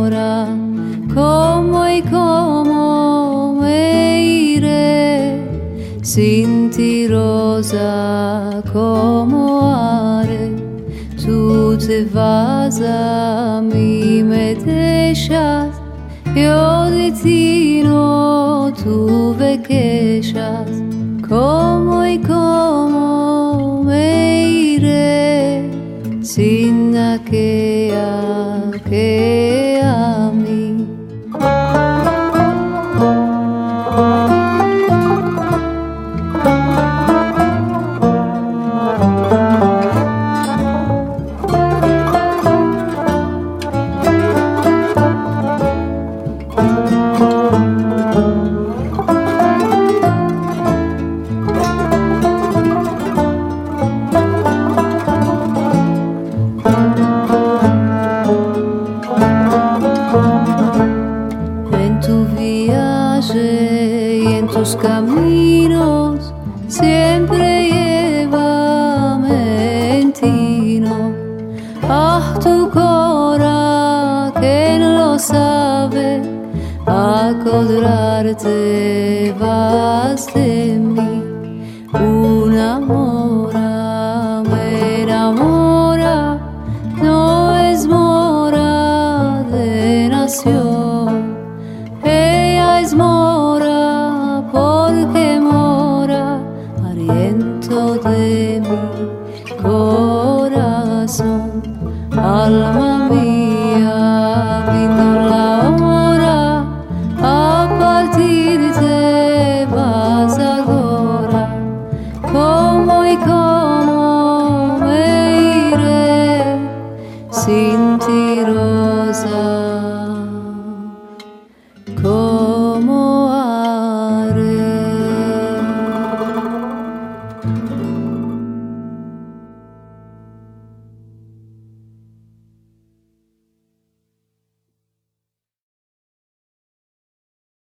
ahora, como y cómo me iré sin ti, rosa, como haré. Tú te vas a mí, me dejas, yo de ti no tuve quejas. Cómo y cómo me iré sin aquella que a mí. Y en tus caminos siempre llévame en tino. Ah, tu cora que no lo sabe, acordarte vas de mí. Una mora me enamora, no es mora de nación. Ella es mora porque mora aliento de mi corazón. Alma mía, vino la hora, a partir te vas ahora. Cómo y cómo me iré sin ti, rosa.